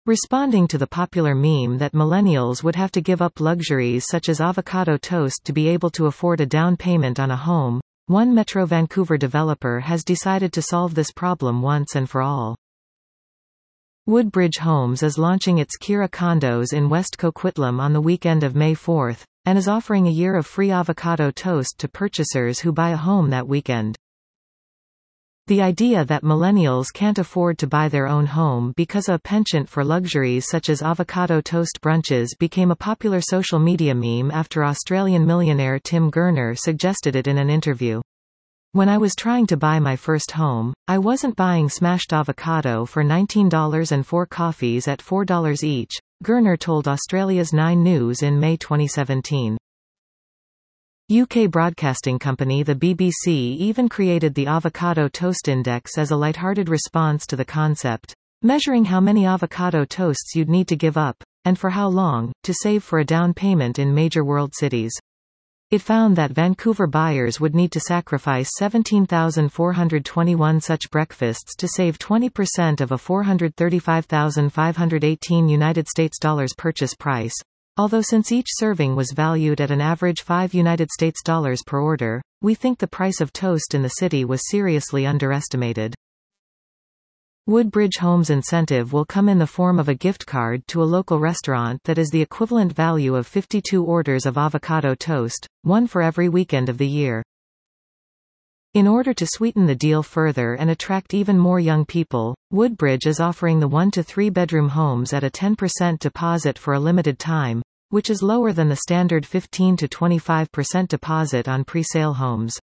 Responding to the popular meme that millennials would have to give up luxuries such as avocado toast to be able to afford a down payment on a home, one Metro Vancouver developer has decided to solve this problem once and for all. Woodbridge Homes is launching its Kira condos in West Coquitlam on the weekend of May 4, and is offering a year of free avocado toast to purchasers who buy a home that weekend. The idea that millennials can't afford to buy their own home because of a penchant for luxuries such as avocado toast brunches became a popular social media meme after Australian millionaire Tim Gurner suggested it in an interview. "When I was trying to buy my first home, I wasn't buying smashed avocado for $19 and 4 coffees at $4 each," Gurner told Australia's 9 News in May 2017. UK broadcasting company the BBC even created the Avocado Toast Index as a lighthearted response to the concept, measuring how many avocado toasts you'd need to give up, and for how long, to save for a down payment in major world cities. It found that Vancouver buyers would need to sacrifice 17,421 such breakfasts to save 20% of a $435,518 United States dollars purchase price. Although since each serving was valued at an average $5 United States dollars per order, we think the price of toast in the city was seriously underestimated. Woodbridge Homes' incentive will come in the form of a gift card to a local restaurant that is the equivalent value of 52 orders of avocado toast, one for every weekend of the year. In order to sweeten the deal further and attract even more young people, Woodbridge is offering the 1 to 3 bedroom homes at a 10% deposit for a limited time, which is lower than the standard 15 to 25% deposit on pre-sale homes.